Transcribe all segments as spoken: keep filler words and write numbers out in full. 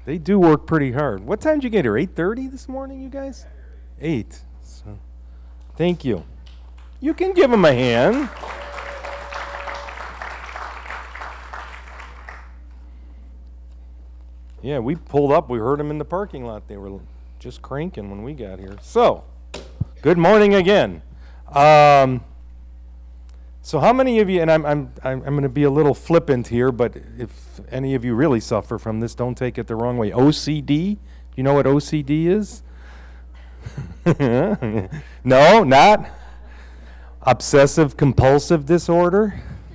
They do work pretty hard. What time did you get here? eight thirty this morning, you guys? eight. So, thank you. You can give them a hand. Yeah, we pulled up. We heard them in the parking lot. They were just cranking when we got here. So, good morning again. Um, so how many of you, and I'm, I'm, I'm, I'm going to be a little flippant here, but if any of you really suffer from this, don't take it the wrong way. O C D, do you know what O C D is? No, not? Obsessive compulsive disorder?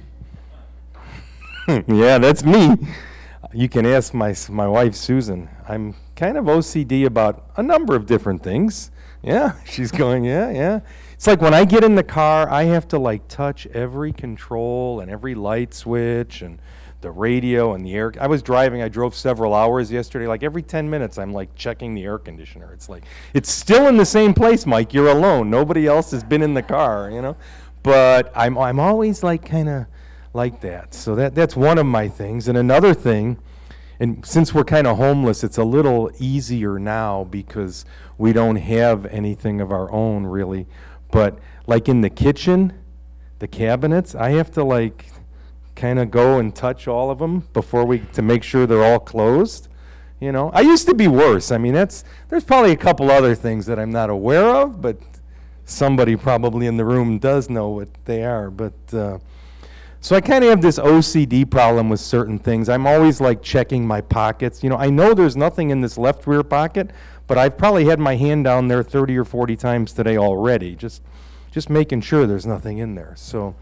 Yeah, that's me. You can ask my my wife, Susan. I'm kind of O C D about a number of different things. Yeah, she's going, yeah, yeah. It's like when I get in the car, I have to like touch every control and every light switch and the radio and the air. I was driving, I drove several hours yesterday. Like every ten minutes, I'm like checking the air conditioner. It's like, it's still in the same place, Mike. You're alone. Nobody else has been in the car, you know? But I'm I'm always like kind of like that. So that that's one of my things. And another thing, and since we're kind of homeless, it's a little easier now because we don't have anything of our own really. But like in the kitchen, the cabinets, I have to like kind of go and touch all of them before we, to make sure they're all closed. You know, I used to be worse. I mean, that's, there's probably a couple other things that I'm not aware of, but somebody probably in the room does know what they are. But, uh, so I kind of have this O C D problem with certain things. I'm always like checking my pockets. You know, I know there's nothing in this left rear pocket, but I've probably had my hand down there thirty or forty times today already, just just making sure there's nothing in there. So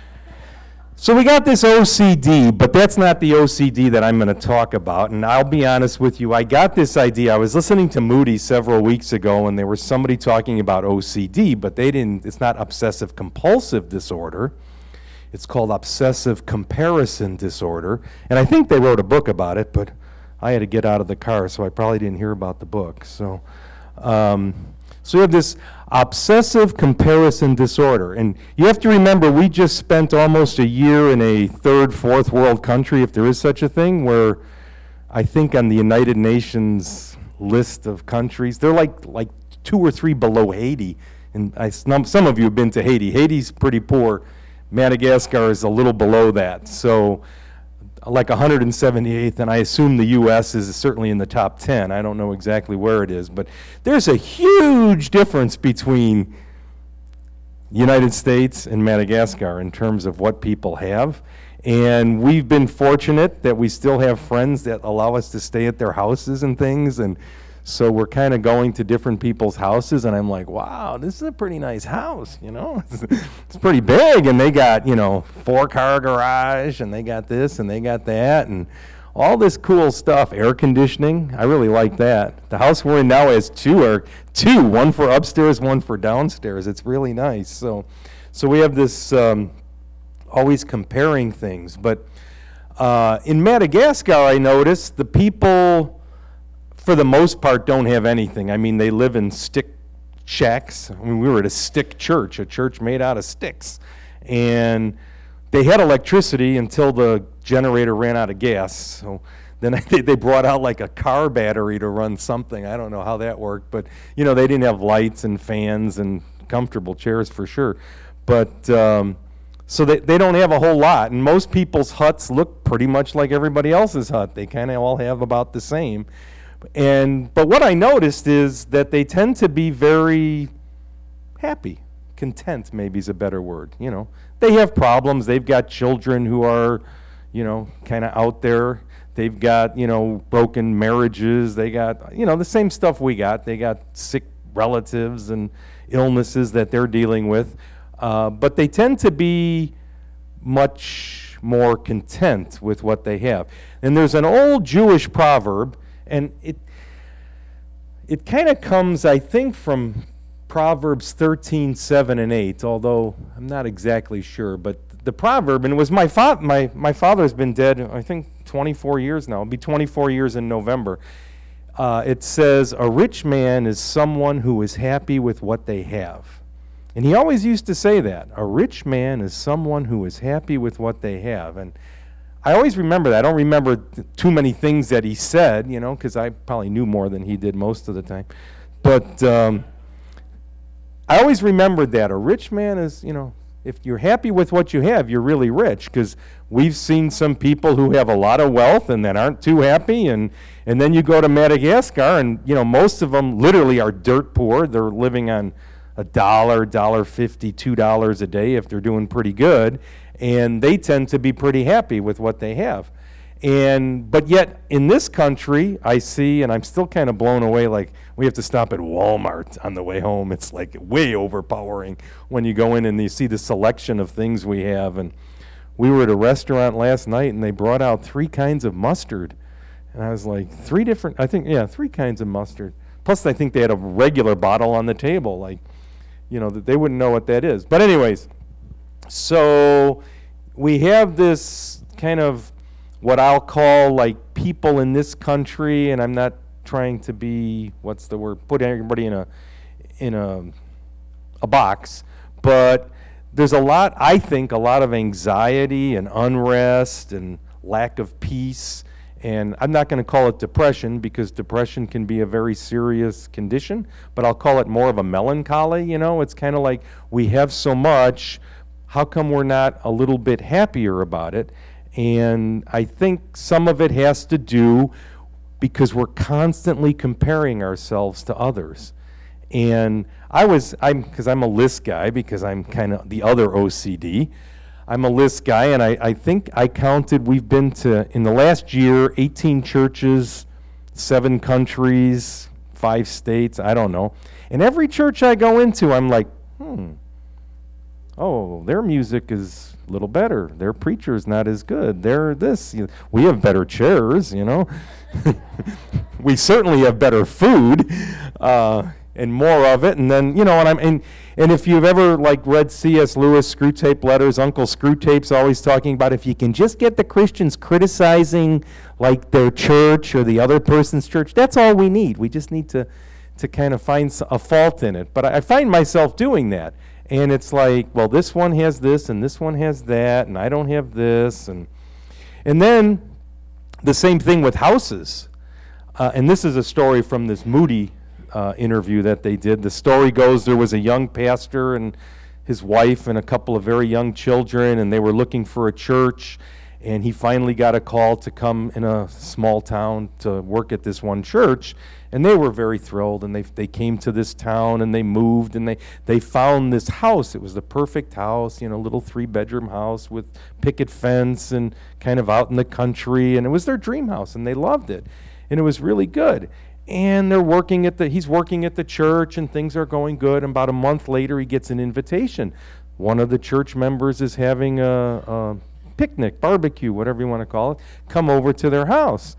so we got this O C D, but that's not the O C D that I'm going to talk about. And I'll be honest with you, I got this idea. I was listening to Moody several weeks ago, and there was somebody talking about O C D, but they didn't, it's not obsessive compulsive disorder. It's called obsessive comparison disorder. And I think they wrote a book about it, but I had to get out of the car, so I probably didn't hear about the book. So, um, so you have this obsessive comparison disorder. And you have to remember, we just spent almost a year in a third, fourth world country, if there is such a thing, where I think on the United Nations list of countries, they're like like two or three below Haiti. And I, some, some of you have been to Haiti. Haiti's pretty poor. Madagascar is a little below that, so like one hundred seventy-eighth, and I assume the U S is certainly in the top ten. I don't know exactly where it is, but there's a huge difference between the United States and Madagascar in terms of what people have, and we've been fortunate that we still have friends that allow us to stay at their houses and things, and so we're kind of going to different people's houses, and I'm like, wow, this is a pretty nice house, you know? It's pretty big, and they got, you know, four-car garage, and they got this, and they got that, and all this cool stuff. Air conditioning, I really like that. The house we're in now has two, air, two, one for upstairs, one for downstairs. It's really nice. So, so we have this um, always comparing things. But uh, in Madagascar, I noticed the people, for the most part, don't have anything. I mean, they live in stick shacks. I mean, we were at a stick church, a church made out of sticks. And they had electricity until the generator ran out of gas. So then they, they brought out like a car battery to run something. I don't know how that worked. But, you know, they didn't have lights and fans and comfortable chairs for sure. But, um, so they, they don't have a whole lot. And most people's huts look pretty much like everybody else's hut. They kind of all have about the same. And but what I noticed is that they tend to be very happy, content maybe is a better word. You know, they have problems. They've got children who are, you know, kind of out there. They've got, you know, broken marriages. They got, you know, the same stuff we got. They got sick relatives and illnesses that they're dealing with. Uh, but they tend to be much more content with what they have. And there's an old Jewish proverb. And it it kind of comes, I think, from Proverbs thirteen, seven, and eight, although I'm not exactly sure. But the proverb, and it was my, fa- my, my father's been dead, I think, twenty-four years now. It'll be twenty-four years in November. Uh, it says, a rich man is someone who is happy with what they have. And he always used to say that. A rich man is someone who is happy with what they have. And I always remember that. I don't remember th- too many things that he said, you know, because I probably knew more than he did most of the time. But um, I always remembered that a rich man is, you know, if you're happy with what you have, you're really rich. Because we've seen some people who have a lot of wealth and then aren't too happy, and and then you go to Madagascar, and you know most of them literally are dirt poor. They're living on a dollar, dollar fifty, two dollars a day if they're doing pretty good, and they tend to be pretty happy with what they have. And but yet in this country, I see, and I'm still kind of blown away, like we have to stop at Walmart on the way home. It's like way overpowering when you go in and you see the selection of things we have. And we were at a restaurant last night, and they brought out three kinds of mustard. And I was like, three different, I think, yeah, three kinds of mustard. Plus, I think they had a regular bottle on the table, like, you know, that they wouldn't know what that is. But anyways, so we have this kind of what I'll call like people in this country, and I'm not trying to be, what's the word, put everybody in a in a a box, but there's a lot, I think, a lot of anxiety and unrest and lack of peace. And I'm not going to call it depression, because depression can be a very serious condition, but I'll call it more of a melancholy. You know, it's kind of like we have so much, how come we're not a little bit happier about it? And I think some of it has to do because we're constantly comparing ourselves to others. And I was, I'm, because I'm a list guy, because I'm kind of the other O C D. I'm a list guy, and I, I think I counted, we've been to, in the last year, eighteen churches, seven countries, five states, I don't know. And every church I go into, I'm like, hmm, oh, their music is a little better. Their preacher's not as good. They're this. You know, we have better chairs, you know. We certainly have better food. Uh, and more of it, and then, you know, and I'm and, and if you've ever like read C S Lewis, Screwtape Letters, Uncle Screwtape's always talking about if you can just get the Christians criticizing like their church or the other person's church, that's all we need. We just need to to kind of find a fault in it. But I, I find myself doing that, and it's like, well, this one has this, and this one has that, and I don't have this, and and then the same thing with houses. Uh, and this is a story from this Moody Uh, interview that they did. The story goes there was a young pastor and his wife and a couple of very young children, and they were looking for a church, and he finally got a call to come in a small town to work at this one church, and they were very thrilled, and they they came to this town, and they moved, and they, they found this house. It was the perfect house, you know, little three-bedroom house with picket fence and kind of out in the country, and it was their dream house, and they loved it, and it was really good. And they're working at the, he's working at the church, and things are going good. And about a month later, he gets an invitation. One of the church members is having a, a picnic, barbecue, whatever you want to call it, come over to their house.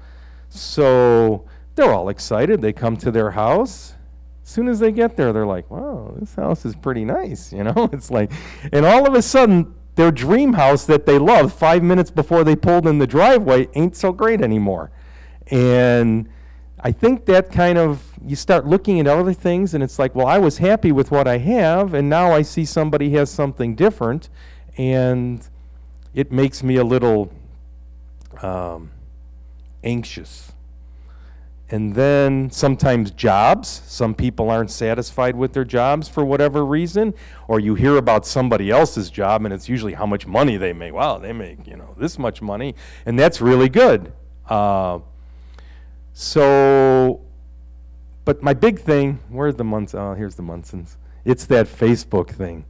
So they're all excited. They come to their house. As soon as they get there, they're like, wow, this house is pretty nice, you know? It's like, and all of a sudden, their dream house that they loved five minutes before they pulled in the driveway ain't so great anymore. And I think that kind of, you start looking at other things, and it's like, well, I was happy with what I have, and now I see somebody has something different, and it makes me a little um, anxious. And then sometimes jobs. Some people aren't satisfied with their jobs for whatever reason, or you hear about somebody else's job, and it's usually how much money they make. Wow, they make, you know, this much money, and that's really good. Uh, So, but my big thing, where's the Munson? Oh, here's the Munsons. It's that Facebook thing.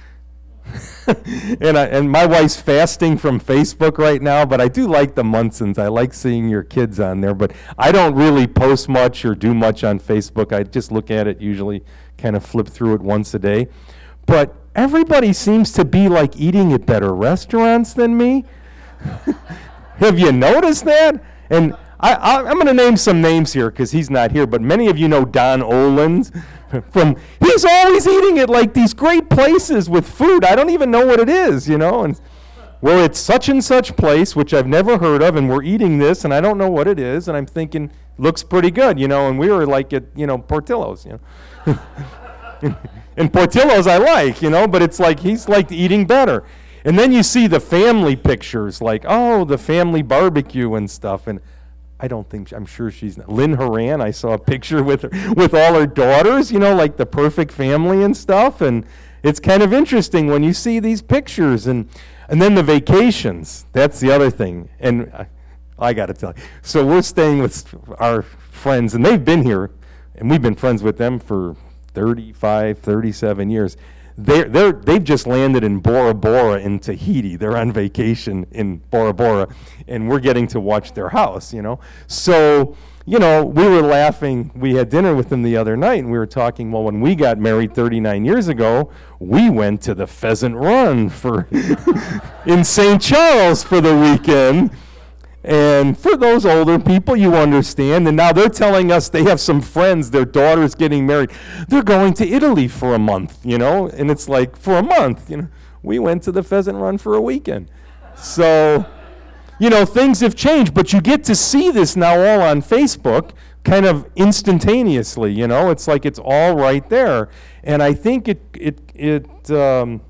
and I, and my wife's fasting from Facebook right now, but I do like the Munsons. I like seeing your kids on there, but I don't really post much or do much on Facebook. I just look at it usually, kind of flip through it once a day. But everybody seems to be like eating at better restaurants than me. Have you noticed that? And I, I, I'm going to name some names here because he's not here, but many of you know Don Oland. From he's always eating at like these great places with food. I don't even know what it is, you know. And we're at such and such place, which I've never heard of, and we're eating this, and I don't know what it is, and I'm thinking looks pretty good, you know. And we were like at you know Portillo's, you know. And Portillo's I like, you know, but it's like he's like eating better. And then you see the family pictures, like, oh, the family barbecue and stuff. And I don't think, I'm sure she's not. Lynn Horan, I saw a picture with her, with all her daughters, you know, like the perfect family and stuff. And it's kind of interesting when you see these pictures. And, and then the vacations, that's the other thing. And I, I got to tell you. So we're staying with our friends, and they've been here, and we've been friends with them for thirty-five, thirty-seven years. They're, they're, they've just landed in Bora Bora in Tahiti. They're on vacation in Bora Bora, and we're getting to watch their house, you know. So, you know, we were laughing. We had dinner with them the other night, and we were talking, well, when we got married thirty-nine years ago, we went to the Pheasant Run for in Saint Charles for the weekend. And for those older people, you understand. And now they're telling us they have some friends, their daughter's getting married. They're going to Italy for a month, you know. And it's like, for a month, you know. We went to the Pheasant Run for a weekend. So, you know, things have changed. But you get to see this now all on Facebook kind of instantaneously, you know. It's like it's all right there. And I think it, it, it, um,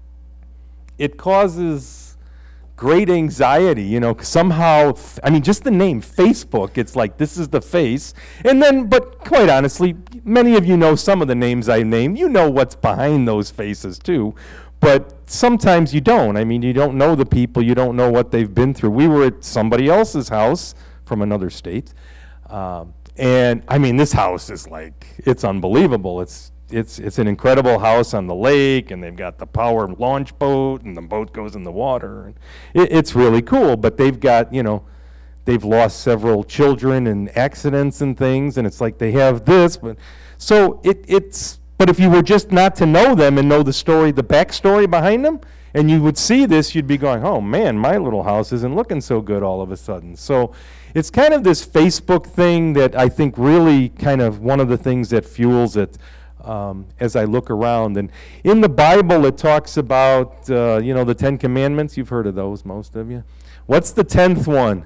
it causes great anxiety, you know, somehow, I mean, just the name Facebook, it's like, this is the face. And then, but quite honestly, many of you know some of the names I named. You know what's behind those faces too. But sometimes you don't. I mean, you don't know the people. You don't know what they've been through. We were at somebody else's house from another state. Um, and I mean, this house is like, it's unbelievable. It's It's it's an incredible house on the lake, and they've got the power launch boat, and the boat goes in the water. And it, it's really cool, but they've got, you know, they've lost several children in accidents and things, and it's like they have this, but so it it's, but if you were just not to know them and know the story, the backstory behind them, and you would see this, you'd be going, oh man, my little house isn't looking so good all of a sudden. So it's kind of this Facebook thing that I think really kind of one of the things that fuels it. Um, as I look around. And in the Bible, it talks about, uh, you know, the Ten Commandments. You've heard of those, most of you. What's the tenth one?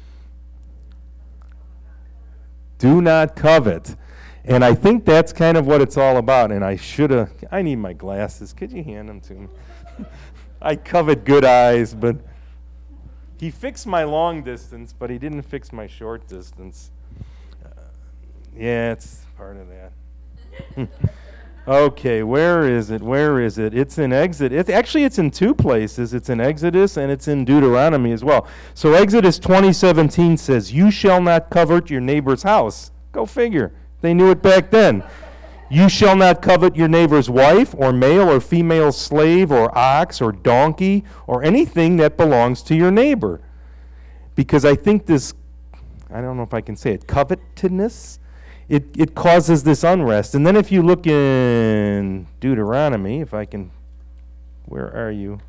Do not covet. And I think that's kind of what it's all about. And I should have, I need my glasses. Could you hand them to me? I covet good eyes, but he fixed my long distance, but he didn't fix my short distance. Uh, yeah, it's part of that. Okay, where is it? Where is it? It's in Exodus. It's, actually, it's in two places. It's in Exodus and it's in Deuteronomy as well. So Exodus twenty seventeen says, you shall not covet your neighbor's house. Go figure. They knew it back then. You shall not covet your neighbor's wife or male or female slave or ox or donkey or anything that belongs to your neighbor. Because I think this, I don't know if I can say it, covetousness, It, it causes this unrest. And then if you look in Deuteronomy, if I can, where are you?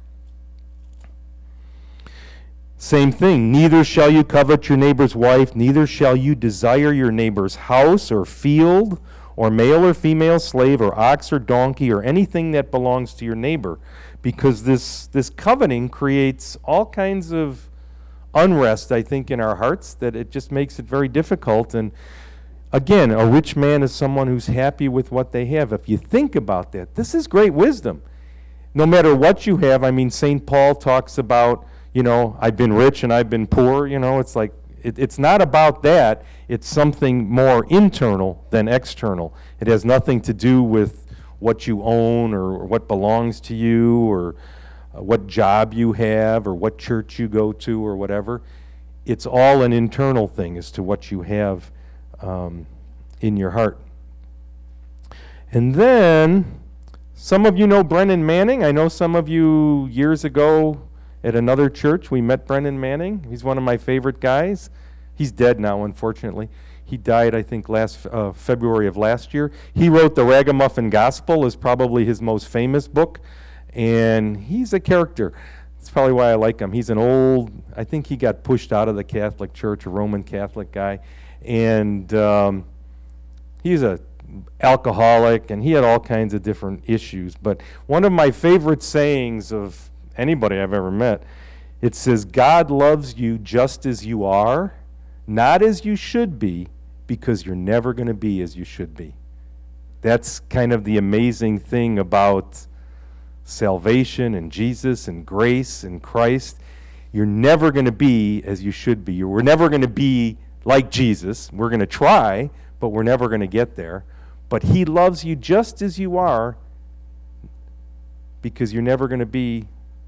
Same thing. Neither shall you covet your neighbor's wife, neither shall you desire your neighbor's house or field or male or female slave or ox or donkey or anything that belongs to your neighbor. Because this, this coveting creates all kinds of unrest, I think, in our hearts, that it just makes it very difficult. And again, a rich man is someone who's happy with what they have. If you think about that, this is great wisdom. No matter what you have, I mean, Saint Paul talks about, you know, I've been rich and I've been poor, you know, it's like, it, it's not about that. It's something more internal than external. It has nothing to do with what you own or, or what belongs to you or uh, what job you have or what church you go to or whatever. It's all an internal thing as to what you have Um, in your heart. And then, some of you know Brennan Manning. I know some of you years ago at another church, we met Brennan Manning. He's one of my favorite guys. He's dead now, unfortunately. He died, I think, last uh, February of last year. He wrote The Ragamuffin Gospel, is probably his most famous book, and he's a character. That's probably why I like him. He's an old, I think he got pushed out of the Catholic Church, a Roman Catholic guy. And um, he's a alcoholic, and he had all kinds of different issues. But one of my favorite sayings of anybody I've ever met, it says, God loves you just as you are, not as you should be, because you're never going to be as you should be. That's kind of the amazing thing about salvation and Jesus and grace and Christ, you're never going to be as you should be. We're never going to be like Jesus. We're going to try, but we're never going to get there. But he loves you just as you are, because you're never going to be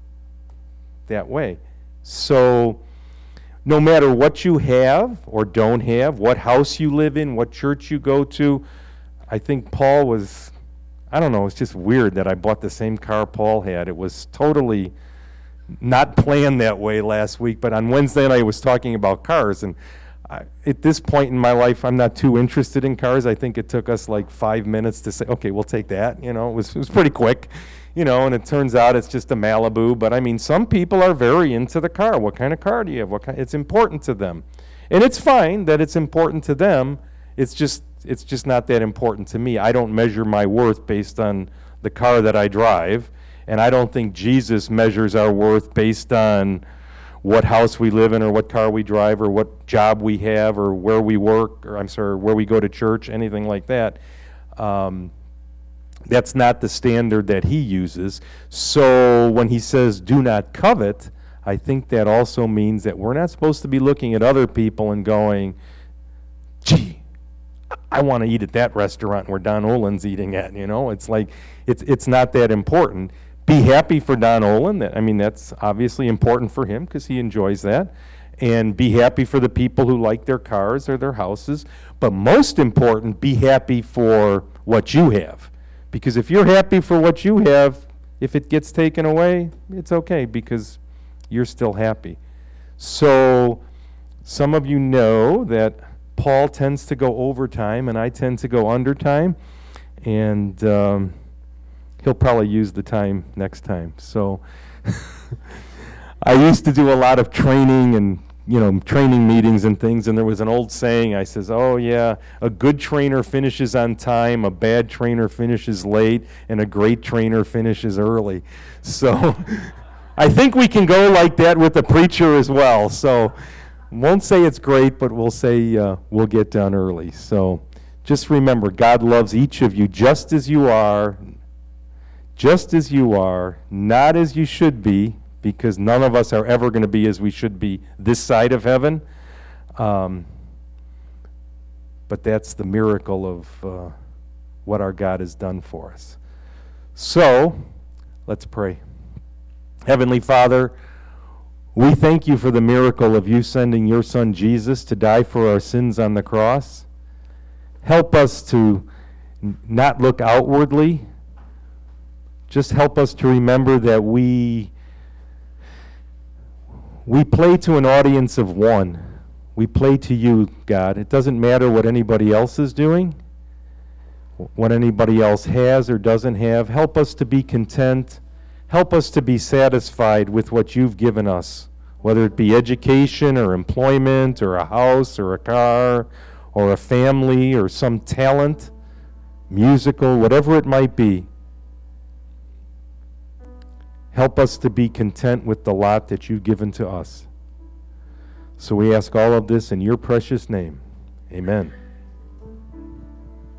that way. So no matter what you have or don't have, what house you live in, what church you go to, I think Paul was, I don't know, it's just weird that I bought the same car Paul had. It was totally not planned that way last week, but on Wednesday night I was talking about cars, and I, at this point in my life, I'm not too interested in cars. I think it took us like five minutes to say, okay, we'll take that. You know, it was, it was pretty quick, you know, and it turns out it's just a Malibu. But I mean, some people are very into the car. What kind of car do you have? What kind? It's important to them. And it's fine that it's important to them. It's just, it's just not that important to me. I don't measure my worth based on the car that I drive. And I don't think Jesus measures our worth based on what house we live in or what car we drive or what job we have or where we work, or I'm sorry, where we go to church, anything like that. Um, that's not the standard that he uses. So when he says do not covet, I think that also means that we're not supposed to be looking at other people and going, gee, I want to eat at that restaurant where Don Olin's eating at, you know? It's like, it's it's not that important. Be happy for Don Olin. That, I mean, that's obviously important for him because he enjoys that. And be happy for the people who like their cars or their houses. But most important, be happy for what you have. Because if you're happy for what you have, if it gets taken away, it's okay because you're still happy. So some of you know that Paul tends to go overtime and I tend to go undertime. And um, he'll probably use the time next time. So I used to do a lot of training and, you know, training meetings and things, and there was an old saying. I says, oh yeah, a good trainer finishes on time, a bad trainer finishes late, and a great trainer finishes early. So I think we can go like that with the preacher as well. So won't say it's great, but we'll say uh, we'll get done early. So just remember, God loves each of you just as you are, just as you are, not as you should be, because none of us are ever going to be as we should be this side of heaven. Um, but that's the miracle of uh, what our God has done for us. So, let's pray. Heavenly Father, we thank you for the miracle of you sending your Son Jesus to die for our sins on the cross. Help us to n- not look outwardly. Just help us to remember that we we play to an audience of one. We play to you, God. It doesn't matter what anybody else is doing, what anybody else has or doesn't have. Help us to be content. Help us to be satisfied with what you've given us, whether it be education or employment or a house or a car or a family or some talent, musical, whatever it might be. Help us to be content with the lot that you've given to us. So we ask all of this in your precious name. Amen.